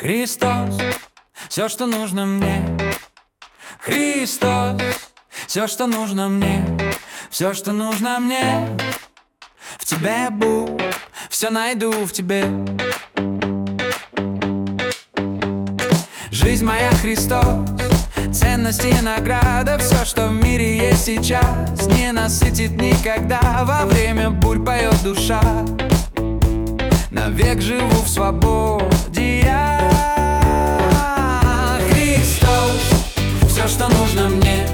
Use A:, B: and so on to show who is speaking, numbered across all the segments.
A: Христос, все, что нужно мне. Христос, все, что нужно мне. Все, что нужно мне. В тебе буду, все найду в тебе. Жизнь моя Христос, ценности и награда. Все, что в мире есть сейчас, не насытит никогда. Во время бурь поет душа. Навек живу в свободе я. Христос, все, что нужно мне.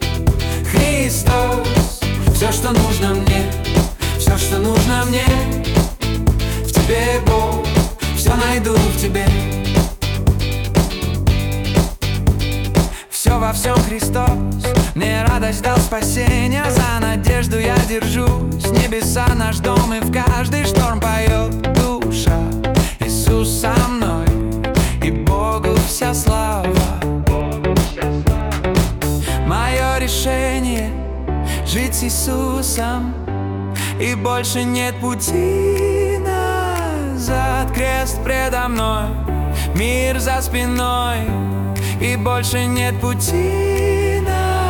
A: Христос, все, что нужно мне. Все, что нужно мне. В тебе, Бог, все найду в тебе. Все во всем Христос, мне радость дал спасения. За надежду я держусь. Небеса наш дом, и в каждый шторм поет душа. Иисус со мной, и Богу вся слава. Мое решение жить с Иисусом, и больше нет пути назад. Крест предо мной, мир за спиной, и больше нет пути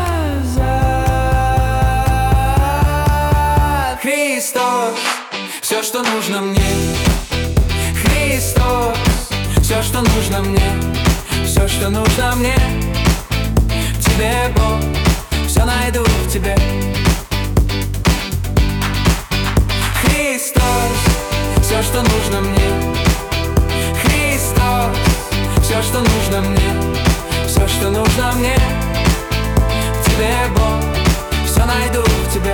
A: назад. Христос, все, что нужно мне. Христос, все, что нужно мне. Все, что нужно мне. В тебе, Бог, все найду в тебе. Христос, все, что нужно мне. Христос, все, что нужно мне. Все, что нужно мне. В тебе, Бог, все найду в тебе.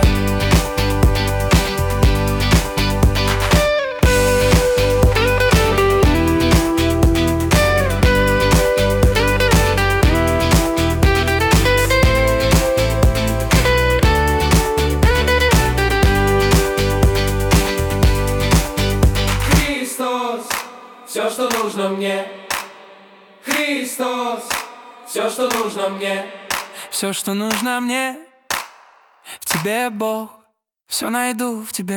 A: Христос, все, что нужно мне. Христос, все, что нужно мне. Все, что нужно мне. В тебе, Бог, все найду в тебе.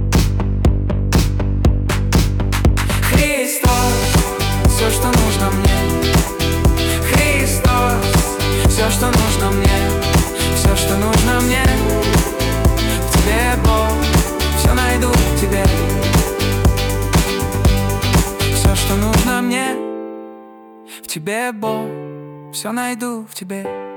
A: Христос, все, что нужно мне. Христос, все, что нужно мне. Все, что нужно мне. В тебе, Бог, все найду в тебе. Все, что нужно мне. В тебе, Бог, все найду в тебе.